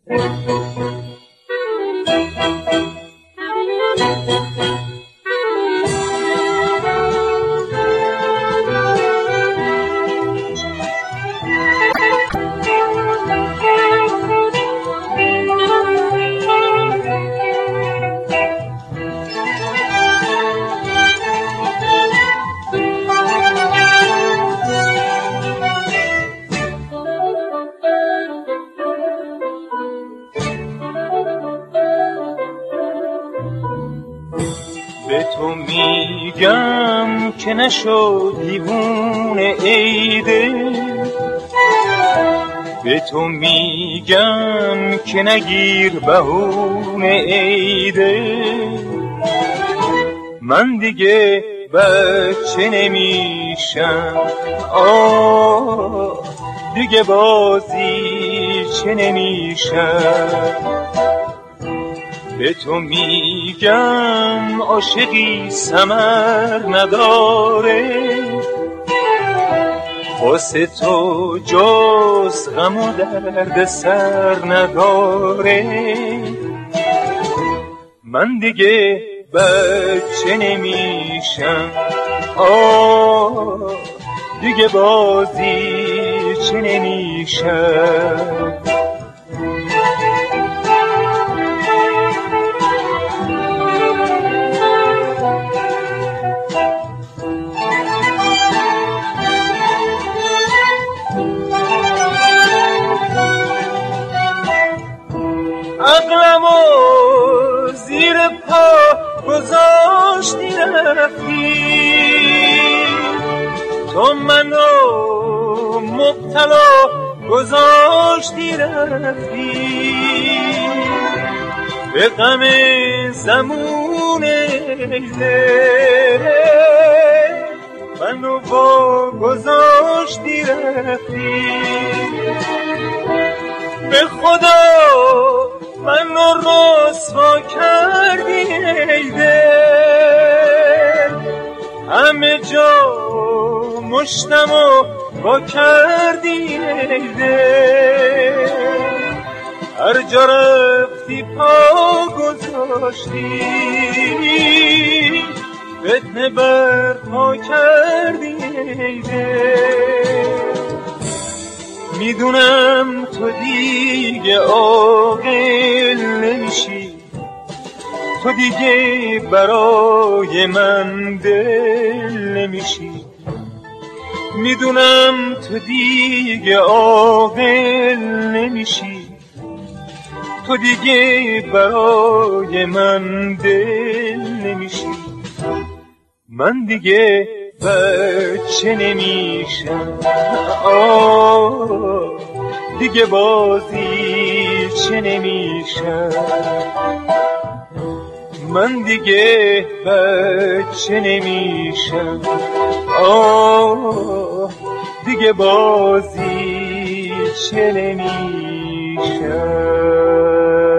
به تو میگم که نشو دیوونه ای دل، به تو میگم که نگیر بهونه ای دل. من دیگه بچه نمیشم، دیگه بازی چه نمیشم. به تو میگم عاشقی ثمر نداره، واسه تو جز غم و درد سر نداره. من دیگه بچه نمیشم، دیگه بازی چه نمیشم. عقلمو زیر پا گذاشتی رفتی، تو منو مبتلا گذاشتی رفتی. به غم زمون دل منو با گذاشتی رفتی. به خدا منو رسوا کردی ای دل، همه جا مشتمو با کردی ای دل. هر جا رفتی پا گذاشتی، فتنه برپا کردی ای دل. میدونم تو دیگه عاقل نمیشی، تو دیگه برای من دل نمیشی. میدونم تو دیگه عاقل نمیشی، تو دیگه برای من دل نمیشی. من دیگه بچه نمیشم، دیگه بازی چه نمیشم. من دیگه بچه نمیشم، دیگه بازی چه نمیشم.